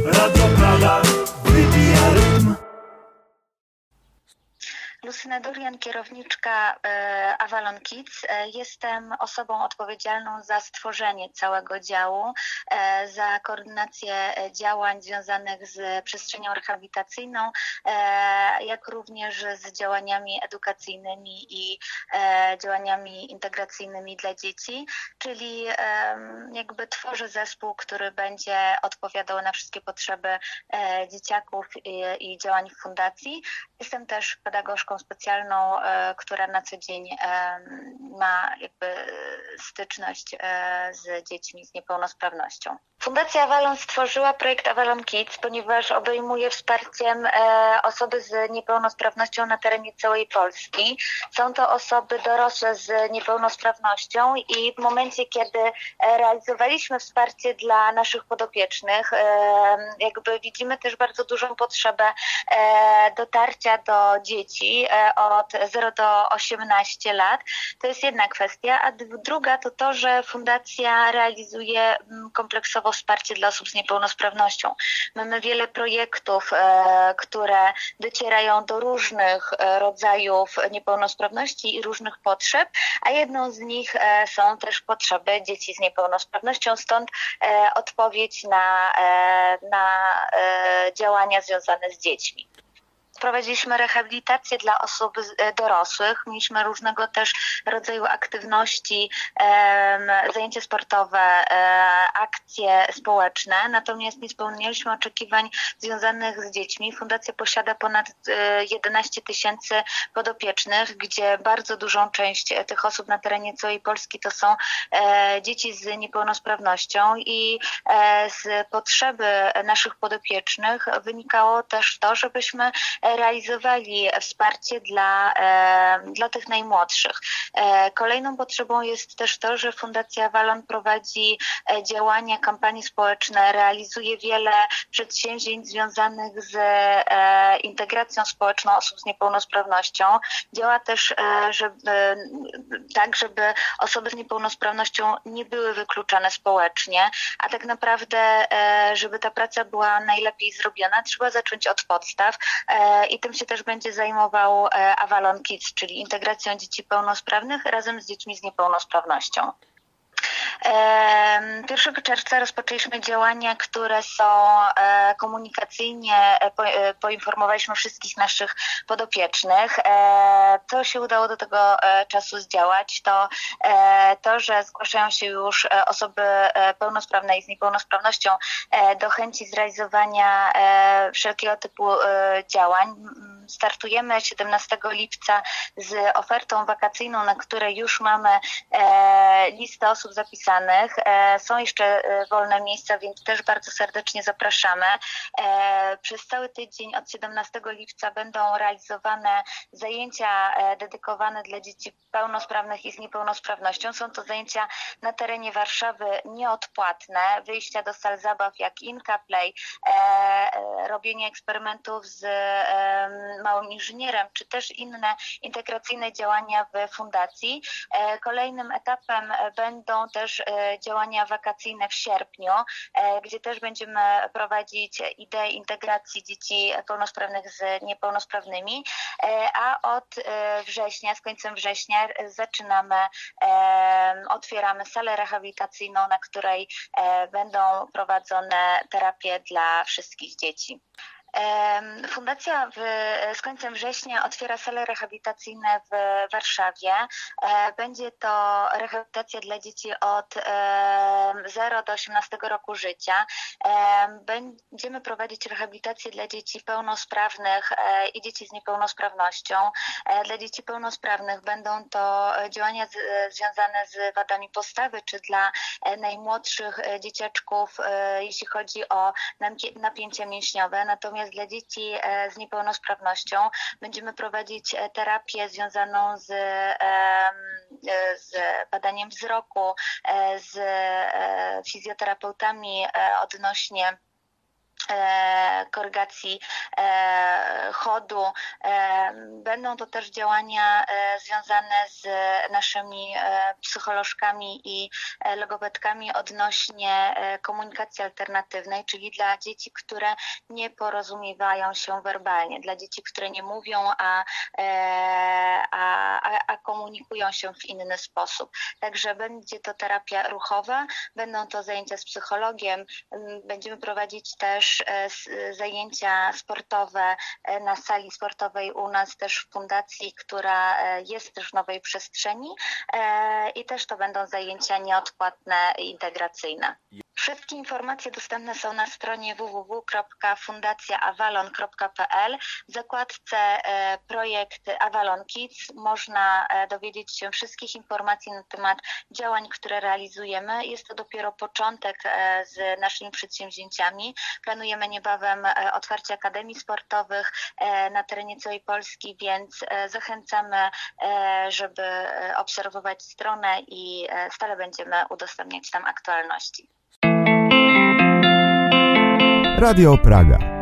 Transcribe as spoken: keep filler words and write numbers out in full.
Radio Prada wybija rytm. Lucyna Durian, kierowniczka e, Avalon Kids. E, jestem osobą odpowiedzialną za stworzenie całego działu, e, za koordynację działań związanych z przestrzenią rehabilitacyjną, e, jak również z działaniami edukacyjnymi i e, działaniami integracyjnymi dla dzieci, czyli e, jakby tworzę zespół, który będzie odpowiadał na wszystkie potrzeby e, dzieciaków i, i działań fundacji. Jestem też pedagogzką specjalną, która na co dzień ma jakby styczność z dziećmi z niepełnosprawnością. Fundacja Avalon stworzyła projekt Avalon Kids, ponieważ obejmuje wsparciem osoby z niepełnosprawnością na terenie całej Polski. Są to osoby dorosłe z niepełnosprawnością i w momencie, kiedy realizowaliśmy wsparcie dla naszych podopiecznych, jakby widzimy też bardzo dużą potrzebę dotarcia do dzieci od zera do osiemnastu lat. To jest jedna kwestia, a druga to to, że fundacja realizuje kompleksowo wsparcie dla osób z niepełnosprawnością. Mamy wiele projektów, które docierają do różnych rodzajów niepełnosprawności i różnych potrzeb, a jedną z nich są też potrzeby dzieci z niepełnosprawnością, stąd odpowiedź na, na działania związane z dziećmi. Prowadziliśmy rehabilitację dla osób dorosłych, mieliśmy różnego też rodzaju aktywności, zajęcia sportowe, akcje społeczne, natomiast nie spełniliśmy oczekiwań związanych z dziećmi. Fundacja posiada ponad jedenaście tysięcy podopiecznych, gdzie bardzo dużą część tych osób na terenie całej Polski to są dzieci z niepełnosprawnością i z potrzeby naszych podopiecznych wynikało też to, żebyśmy realizowali wsparcie dla, dla tych najmłodszych. Kolejną potrzebą jest też to, że Fundacja Avalon prowadzi działania, kampanie społeczne, realizuje wiele przedsięwzięć związanych z integracją społeczną osób z niepełnosprawnością. Działa też żeby, tak, żeby osoby z niepełnosprawnością nie były wykluczane społecznie, a tak naprawdę, żeby ta praca była najlepiej zrobiona, trzeba zacząć od podstaw. I tym się też będzie zajmował Avalon Kids, czyli integracją dzieci pełnosprawnych razem z dziećmi z niepełnosprawnością. pierwszego czerwca rozpoczęliśmy działania, które są komunikacyjnie, poinformowaliśmy wszystkich naszych podopiecznych. Co się udało do tego czasu zdziałać, to to, że zgłaszają się już osoby pełnosprawne i z niepełnosprawnością do chęci zrealizowania wszelkiego typu działań. Startujemy siedemnastego lipca z ofertą wakacyjną, na której już mamy listę osób zapisanych. Są jeszcze wolne miejsca, więc też bardzo serdecznie zapraszamy. Przez cały tydzień od siedemnastego lipca będą realizowane zajęcia dedykowane dla dzieci pełnosprawnych i z niepełnosprawnością. Są to zajęcia na terenie Warszawy nieodpłatne, wyjścia do sal zabaw jak Inka Play, robienie eksperymentów z małym inżynierem, czy też inne integracyjne działania w fundacji. Kolejnym etapem będą też działania wakacyjne w sierpniu, gdzie też będziemy prowadzić ideę integracji dzieci pełnosprawnych z niepełnosprawnymi, a od września, z końcem września zaczynamy, otwieramy salę rehabilitacyjną, na której będą prowadzone terapie dla wszystkich dzieci. Fundacja w, z końcem września otwiera sale rehabilitacyjne w Warszawie. Będzie to rehabilitacja dla dzieci od zera do osiemnastego roku życia. Będziemy prowadzić rehabilitację dla dzieci pełnosprawnych i dzieci z niepełnosprawnością. Dla dzieci pełnosprawnych będą to działania z, związane z wadami postawy, czy dla najmłodszych dzieciaczków, jeśli chodzi o napięcia mięśniowe. Natomiast dla dzieci z niepełnosprawnością będziemy prowadzić terapię związaną z, z badaniem wzroku, z fizjoterapeutami odnośnie korygacji chodu. Będą to też działania związane z naszymi psycholożkami i logopedkami odnośnie komunikacji alternatywnej, czyli dla dzieci, które nie porozumiewają się werbalnie, dla dzieci, które nie mówią, a, a, a komunikują się w inny sposób. Także będzie to terapia ruchowa, będą to zajęcia z psychologiem, będziemy prowadzić też zajęcia sportowe na sali sportowej u nas też w fundacji, która jest też w Nowej Przestrzeni, i też to będą zajęcia nieodpłatne i integracyjne. Wszystkie informacje dostępne są na stronie w w w kropka fundacja avalon kropka p l. W zakładce projekt Avalon Kids można dowiedzieć się wszystkich informacji na temat działań, które realizujemy. Jest to dopiero początek z naszymi przedsięwzięciami. Planujemy niebawem otwarcie akademii sportowych na terenie całej Polski, więc zachęcamy, żeby obserwować stronę i stale będziemy udostępniać tam aktualności. Radio Praga.